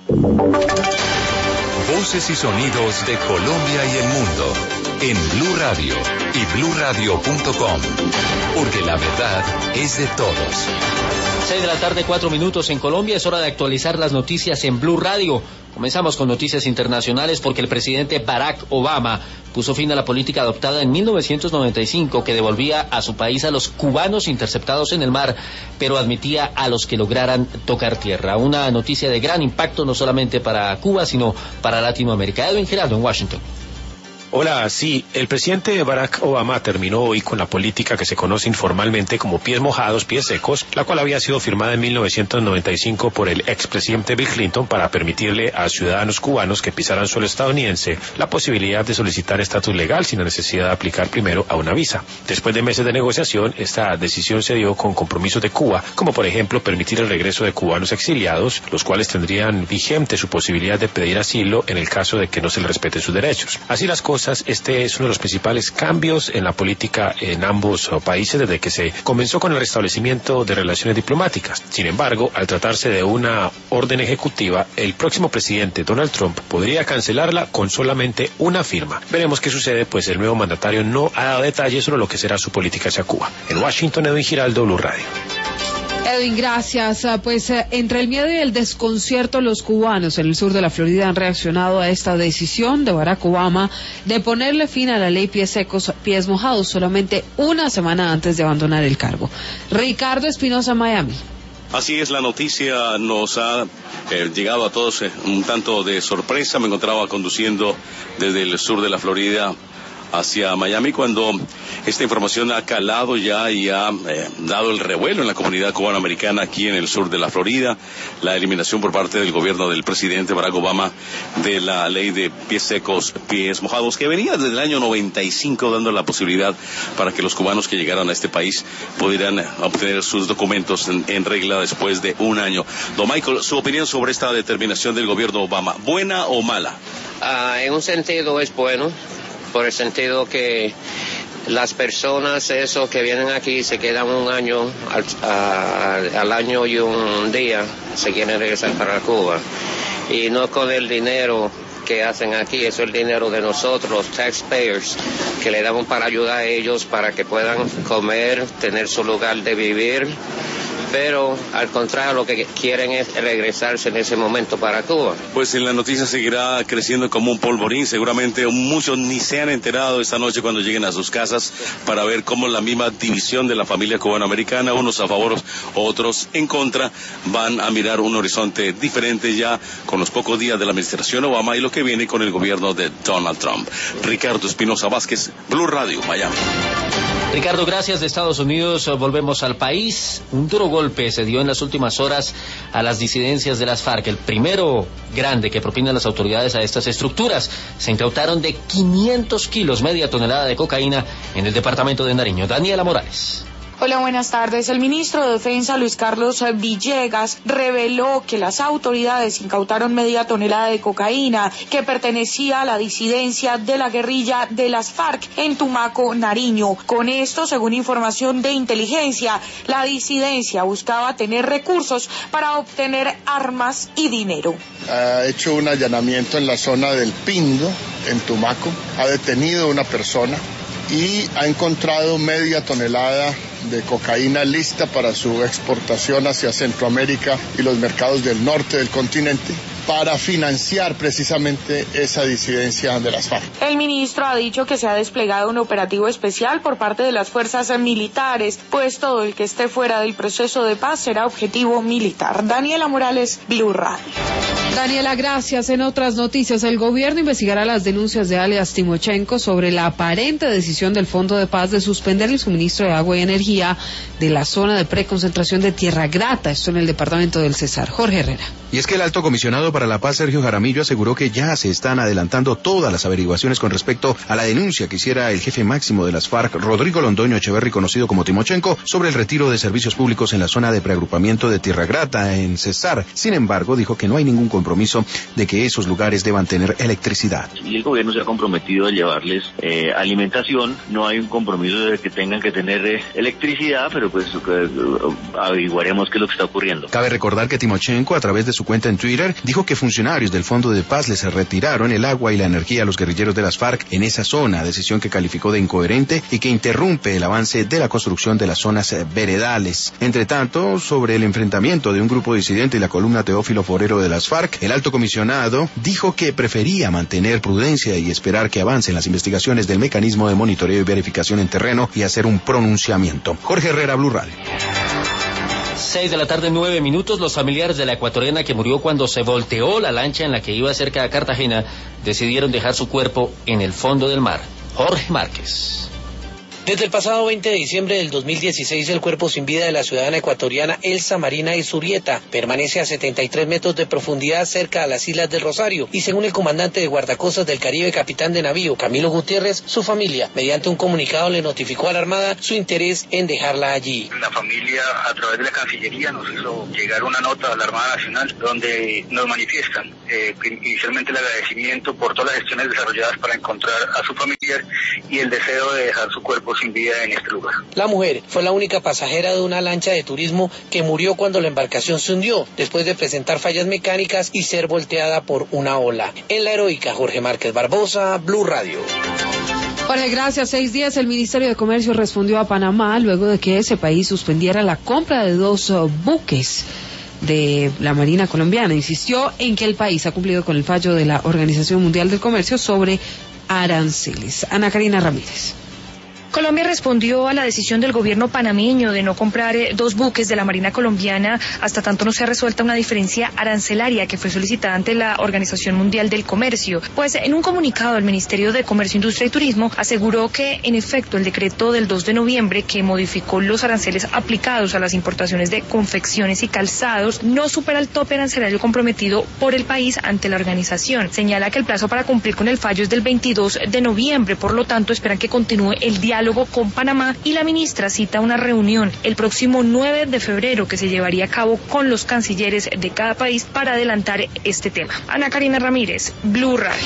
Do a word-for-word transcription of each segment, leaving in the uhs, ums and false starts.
Voces y sonidos de Colombia y el mundo en Blue Radio y blue radio punto com, porque la verdad es de todos. seis de la tarde, cuatro minutos en Colombia. Es hora de actualizar las noticias en Blue Radio. Comenzamos con noticias internacionales porque el presidente Barack Obama puso fin a la política adoptada en mil novecientos noventa y cinco que devolvía a su país a los cubanos interceptados en el mar, pero admitía a los que lograran tocar tierra. Una noticia de gran impacto no solamente para Cuba, sino para Latinoamérica. Edwin Giraldo en Washington. Hola, sí, el presidente Barack Obama terminó hoy con la política que se conoce informalmente como pies mojados, pies secos, la cual había sido firmada en mil novecientos noventa y cinco por el expresidente Bill Clinton para permitirle a ciudadanos cubanos que pisaran suelo estadounidense la posibilidad de solicitar estatus legal sin la necesidad de aplicar primero a una visa. Después de meses de negociación, esta decisión se dio con compromisos de Cuba, como por ejemplo permitir el regreso de cubanos exiliados, los cuales tendrían vigente su posibilidad de pedir asilo en el caso de que no se les respeten sus derechos. Así las cosas, este es uno de los principales cambios en la política en ambos países desde que se comenzó con el restablecimiento de relaciones diplomáticas. Sin embargo, al tratarse de una orden ejecutiva, el próximo presidente Donald Trump podría cancelarla con solamente una firma. Veremos qué sucede, pues el nuevo mandatario no ha dado detalles sobre lo que será su política hacia Cuba. En Washington, Edwin Giraldo, Blue Radio. Edwin, gracias. Pues entre el miedo y el desconcierto, los cubanos en el sur de la Florida han reaccionado a esta decisión de Barack Obama de ponerle fin a la ley pies secos, pies mojados solamente una semana antes de abandonar el cargo. Ricardo Espinosa, Miami. Así es, la noticia nos ha eh, llegado a todos eh, un tanto de sorpresa. Me encontraba conduciendo desde el sur de la Florida hacia Miami cuando esta información ha calado ya y ha eh, dado el revuelo en la comunidad cubanoamericana aquí en el sur de la Florida, la eliminación por parte del gobierno del presidente Barack Obama de la ley de pies secos, pies mojados, que venía desde el año noventa y cinco dando la posibilidad para que los cubanos que llegaran a este país pudieran obtener sus documentos en, en regla después de un año. Don Michael, su opinión sobre esta determinación del gobierno Obama, ¿buena o mala? Uh, en un sentido es bueno, por el sentido que las personas esos que vienen aquí se quedan un año al, a, al año y un día se quieren regresar para Cuba y no con el dinero que hacen aquí, eso es el dinero de nosotros, los taxpayers, que le damos para ayudar a ellos para que puedan comer, tener su lugar de vivir. Pero al contrario, lo que quieren es regresarse en ese momento para Cuba. Pues en la noticia seguirá creciendo como un polvorín. Seguramente muchos ni se han enterado esta noche cuando lleguen a sus casas para ver cómo la misma división de la familia cubanoamericana, unos a favor, otros en contra, van a mirar un horizonte diferente ya con los pocos días de la administración Obama y lo que viene con el gobierno de Donald Trump. Ricardo Espinosa Vázquez, Blue Radio, Miami. Ricardo, gracias. De Estados Unidos volvemos al país. Un duro golpe se dio en las últimas horas a las disidencias de las FARC. El primero grande que propinan las autoridades a estas estructuras. Se incautaron de quinientos kilos, media tonelada de cocaína en el departamento de Nariño. Daniela Morales. Hola, buenas tardes. El ministro de Defensa, Luis Carlos Villegas, reveló que las autoridades incautaron media tonelada de cocaína que pertenecía a la disidencia de la guerrilla de las FARC en Tumaco, Nariño. Con esto, según información de inteligencia, la disidencia buscaba tener recursos para obtener armas y dinero. Ha hecho un allanamiento en la zona del Pindo, en Tumaco, ha detenido a una persona y ha encontrado media tonelada de cocaína lista para su exportación hacia Centroamérica y los mercados del norte del continente para financiar precisamente esa disidencia de las FARC. El ministro ha dicho que se ha desplegado un operativo especial por parte de las fuerzas militares, pues todo el que esté fuera del proceso de paz será objetivo militar. Daniela Morales, Blue Radio. Daniela, gracias. En otras noticias, el gobierno investigará las denuncias de alias Timochenko sobre la aparente decisión del Fondo de Paz de suspender el suministro de agua y energía de la zona de preconcentración de Tierra Grata, esto en el departamento del Cesar. Jorge Herrera. Y es que el alto comisionado para la paz, Sergio Jaramillo, aseguró que ya se están adelantando todas las averiguaciones con respecto a la denuncia que hiciera el jefe máximo de las FARC, Rodrigo Londoño Echeverri, conocido como Timochenko, sobre el retiro de servicios públicos en la zona de preagrupamiento de Tierra Grata, en Cesar. Sin embargo, dijo que no hay ningún compromiso de que esos lugares deban tener electricidad. Y el gobierno se ha comprometido a llevarles eh, alimentación, no hay un compromiso de que tengan que tener eh, electricidad, pero pues eh, averiguaremos qué es lo que está ocurriendo. Cabe recordar que Timochenko, a través de su su cuenta en Twitter, dijo que funcionarios del Fondo de Paz les retiraron el agua y la energía a los guerrilleros de las FARC en esa zona, decisión que calificó de incoherente y que interrumpe el avance de la construcción de las zonas veredales. Entre tanto, sobre el enfrentamiento de un grupo disidente y la columna Teófilo Forero de las FARC, el alto comisionado dijo que prefería mantener prudencia y esperar que avancen las investigaciones del mecanismo de monitoreo y verificación en terreno y hacer un pronunciamiento. Jorge Herrera, Blue Radio. Seis de la tarde, nueve minutos. Los familiares de la ecuatoriana que murió cuando se volteó la lancha en la que iba cerca de Cartagena decidieron dejar su cuerpo en el fondo del mar. Jorge Márquez. Desde el pasado veinte de diciembre del dos mil dieciséis, el cuerpo sin vida de la ciudadana ecuatoriana Elsa Marina Izurrieta permanece a setenta y tres metros de profundidad cerca a las Islas del Rosario y según el comandante de guardacostas del Caribe, capitán de navío Camilo Gutiérrez, su familia, mediante un comunicado, le notificó a la Armada su interés en dejarla allí. La familia, a través de la Cancillería, nos hizo llegar una nota a la Armada Nacional donde nos manifiestan eh, inicialmente el agradecimiento por todas las gestiones desarrolladas para encontrar a su familiar y el deseo de dejar su cuerpo sin vida en este lugar. La mujer fue la única pasajera de una lancha de turismo que murió cuando la embarcación se hundió, después de presentar fallas mecánicas y ser volteada por una ola. En la heroica, Jorge Márquez Barbosa, Blue Radio. Jorge, gracias. Seis días el Ministerio de Comercio respondió a Panamá luego de que ese país suspendiera la compra de dos uh, buques de la Marina colombiana. Insistió en que el país ha cumplido con el fallo de la Organización Mundial del Comercio sobre aranceles. Ana Karina Ramírez. Colombia respondió a la decisión del gobierno panameño de no comprar eh, dos buques de la Marina colombiana hasta tanto no sea resuelta una diferencia arancelaria que fue solicitada ante la Organización Mundial del Comercio. Pues en un comunicado el Ministerio de Comercio, Industria y Turismo aseguró que en efecto el decreto del dos de noviembre que modificó los aranceles aplicados a las importaciones de confecciones y calzados no supera el tope arancelario comprometido por el país ante la organización. Señala que el plazo para cumplir con el fallo es del veintidós de noviembre, por lo tanto esperan que continúe el diálogo con Panamá y la ministra cita una reunión el próximo nueve de febrero que se llevaría a cabo con los cancilleres de cada país para adelantar este tema. Ana Karina Ramírez, Blue Radio.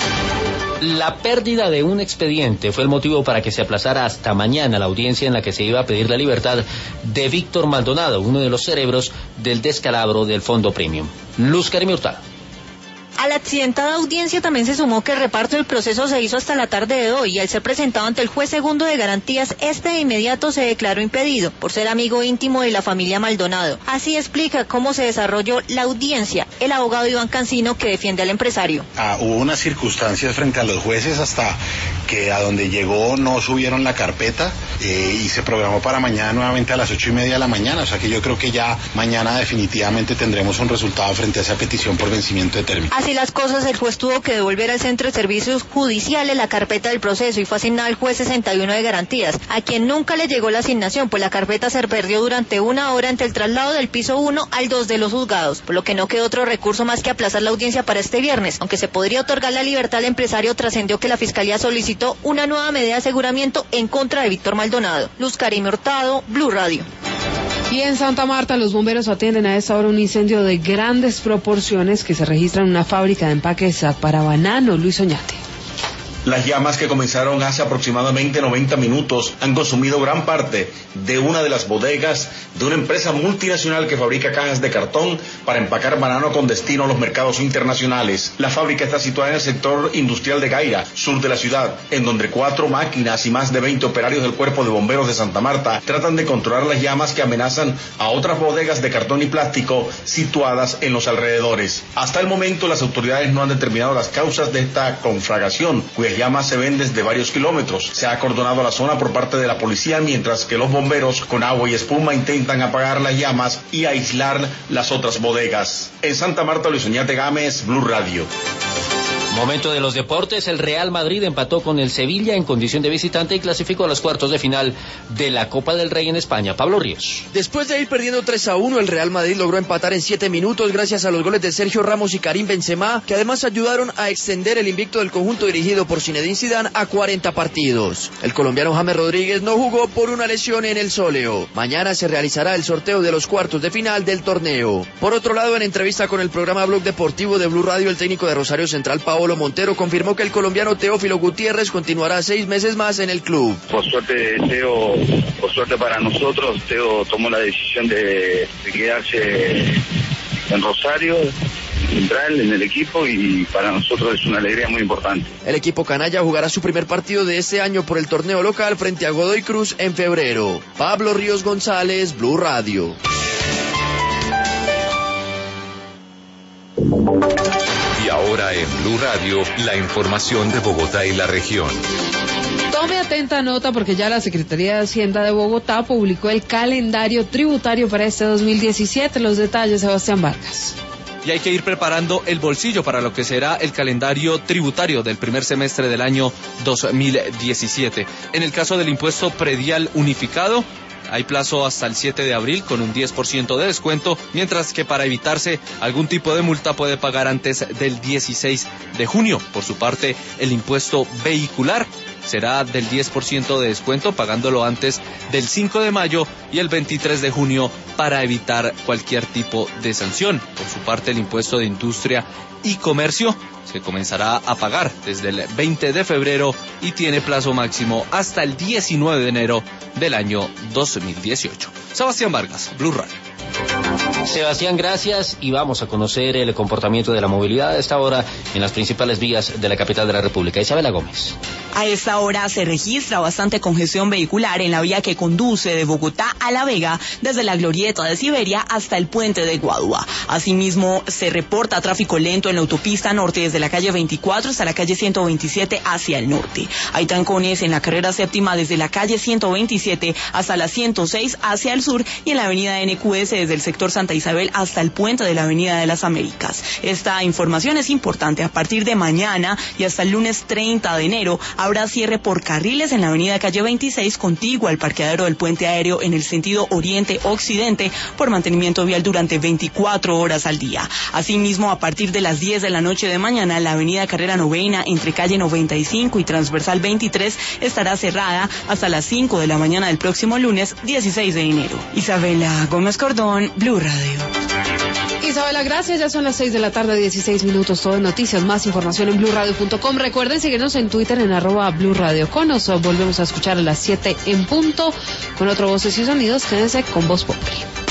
La pérdida de un expediente fue el motivo para que se aplazara hasta mañana la audiencia en la que se iba a pedir la libertad de Víctor Maldonado, uno de los cerebros del descalabro del Fondo Premium. Luz Karim Hurtado. A la accidentada audiencia también se sumó que el reparto del proceso se hizo hasta la tarde de hoy y al ser presentado ante el juez segundo de garantías, este de inmediato se declaró impedido por ser amigo íntimo de la familia Maldonado. Así explica cómo se desarrolló la audiencia el abogado Iván Cancino, que defiende al empresario. Ah, hubo unas circunstancias frente a los jueces hasta que a donde llegó no subieron la carpeta eh, y se programó para mañana nuevamente a las ocho y media de la mañana, o sea que yo creo que ya mañana definitivamente tendremos un resultado frente a esa petición por vencimiento de término. Así las cosas, el juez tuvo que devolver al Centro de Servicios Judiciales la carpeta del proceso y fue asignada al juez sesenta y uno de garantías, a quien nunca le llegó la asignación, pues la carpeta se perdió durante una hora entre el traslado del piso uno al dos de los juzgados, por lo que no quedó otro recurso más que aplazar la audiencia para este viernes. Aunque se podría otorgar la libertad al empresario, trascendió que la Fiscalía solicitó una nueva medida de aseguramiento en contra de Víctor Maldonado. Luz Karim Hurtado, Blue Radio. Y en Santa Marta los bomberos atienden a esta hora un incendio de grandes proporciones que se registra en una fábrica de empaques para banano. Luis Oñate. Las llamas, que comenzaron hace aproximadamente noventa minutos, han consumido gran parte de una de las bodegas de una empresa multinacional que fabrica cajas de cartón para empacar banano con destino a los mercados internacionales. La fábrica está situada en el sector industrial de Gaira, sur de la ciudad, en donde cuatro máquinas y más de veinte operarios del Cuerpo de Bomberos de Santa Marta tratan de controlar las llamas que amenazan a otras bodegas de cartón y plástico situadas en los alrededores. Hasta el momento las autoridades no han determinado las causas de esta conflagración, cuyas llamas se ven desde varios kilómetros. Se ha acordonado la zona por parte de la policía, mientras que los bomberos con agua y espuma intentan apagar las llamas y aislar las otras bodegas. En Santa Marta, Luis Oñate Gámez, Blue Radio. Momento de los deportes. El Real Madrid empató con el Sevilla en condición de visitante y clasificó a los cuartos de final de la Copa del Rey en España. Pablo Ríos. Después de ir perdiendo tres a uno, el Real Madrid logró empatar en siete minutos gracias a los goles de Sergio Ramos y Karim Benzema, que además ayudaron a extender el invicto del conjunto dirigido por Zinedine Zidane a cuarenta partidos. El colombiano James Rodríguez no jugó por una lesión en el sóleo. Mañana se realizará el sorteo de los cuartos de final del torneo. Por otro lado, en entrevista con el programa Blog Deportivo de Blue Radio, el técnico de Rosario Central, Paolo Montero, confirmó que el colombiano Teófilo Gutiérrez continuará seis meses más en el club. Por suerte, Teo, por suerte para nosotros, Teo tomó la decisión de, de quedarse en Rosario, central, en el equipo, y para nosotros es una alegría muy importante. El equipo canalla jugará su primer partido de este año por el torneo local frente a Godoy Cruz en febrero. Pablo Ríos González, Blue Radio. Y ahora en Blue Radio, la información de Bogotá y la región. Tome atenta nota porque ya la Secretaría de Hacienda de Bogotá publicó el calendario tributario para este dos mil diecisiete. Los detalles, Sebastián Vargas. Y hay que ir preparando el bolsillo para lo que será el calendario tributario del primer semestre del año dos mil diecisiete. En el caso del impuesto predial unificado, hay plazo hasta el siete de abril con un diez por ciento de descuento, mientras que para evitarse algún tipo de multa puede pagar antes del dieciséis de junio. Por su parte, el impuesto vehicular será del diez por ciento de descuento, pagándolo antes del cinco de mayo y el veintitrés de junio para evitar cualquier tipo de sanción. Por su parte, el impuesto de industria y comercio se comenzará a pagar desde el veinte de febrero y tiene plazo máximo hasta el diecinueve de enero del año dos mil dieciocho. Sebastián Vargas, Blue Radio. Sebastián, gracias, y vamos a conocer el comportamiento de la movilidad a esta hora en las principales vías de la capital de la República. Isabela Gómez. A esta hora se registra bastante congestión vehicular en la vía que conduce de Bogotá a La Vega, desde la glorieta de Siberia hasta el puente de Guadua. Asimismo, se reporta tráfico lento en la autopista norte desde la calle veinticuatro hasta la calle ciento veintisiete hacia el norte. Hay trancones en la carrera séptima desde la calle ciento veintisiete hasta la ciento seis hacia el sur, y en la avenida N Q S desde el sector Santa Isabel hasta el puente de la avenida de las Américas. Esta información es importante. A partir de mañana y hasta el lunes treinta de enero habrá cierre por carriles en la avenida calle veintiséis contigua al parqueadero del puente aéreo en el sentido oriente-occidente por mantenimiento vial durante veinticuatro horas al día. Asimismo, a partir de las diez de la noche de mañana, la avenida Carrera Novena entre calle noventa y cinco y transversal veintitrés estará cerrada hasta las cinco de la mañana del próximo lunes dieciséis de enero. Isabela Gómez Cordón, Blue Radio. Isabela, gracias. Ya son las seis de la tarde, dieciséis minutos. Todo en noticias. Más información en blue radio punto com. Recuerden seguirnos en Twitter en arroba Blue Radio con. Nos volvemos a escuchar a las siete en punto con otro Voces y Sonidos. Quédense con Voz Populi.